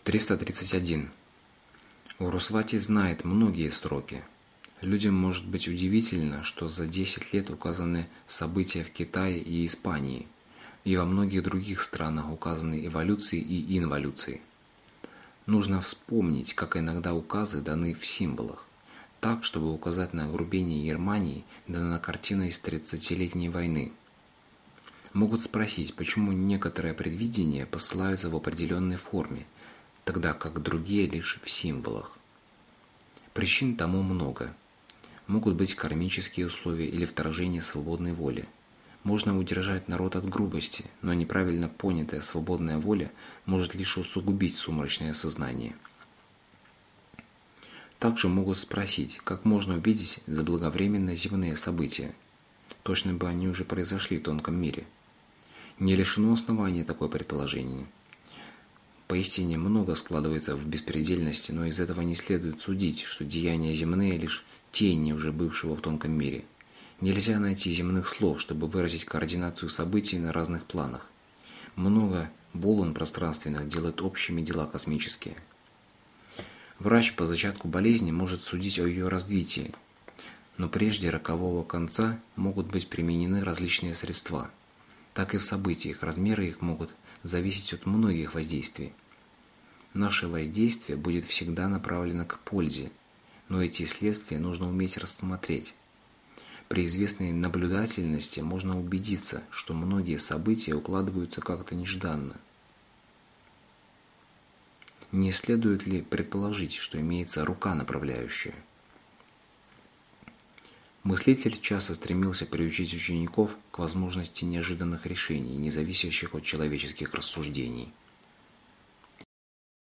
331. Урусвати знает многие строки. Людям может быть удивительно, что за 10 лет указаны события в Китае и Испании, и во многих других странах указаны эволюции и инволюции. Нужно вспомнить, как иногда указы даны в символах, так, чтобы указать на огрубение Германии дана картина из 30-летней войны. Могут спросить, почему некоторые предвидения посылаются в определенной форме, тогда как другие лишь в символах. Причин тому много. Могут быть кармические условия или вторжение свободной воли. Можно удержать народ от грубости, но неправильно понятая свободная воля может лишь усугубить сумрачное сознание. Также могут спросить, как можно увидеть заблаговременно земные события. Точно бы они уже произошли в тонком мире. Не лишено основания такое предположение. Поистине много складывается в беспредельности, но из этого не следует судить, что деяния земные лишь тени уже бывшего в тонком мире. Нельзя найти земных слов, чтобы выразить координацию событий на разных планах. Много волн пространственных делают общими дела космические. Врач по зачатку болезни может судить о ее развитии, но прежде рокового конца могут быть применены различные средства. Так и в событиях размеры их могут зависеть от многих воздействий. Наше воздействие будет всегда направлено к пользе, но эти следствия нужно уметь рассмотреть. При известной наблюдательности можно убедиться, что многие события укладываются как-то нежданно. Не следует ли предположить, что имеется рука направляющая? Мыслитель часто стремился приучить учеников к возможности неожиданных решений, не зависящих от человеческих рассуждений.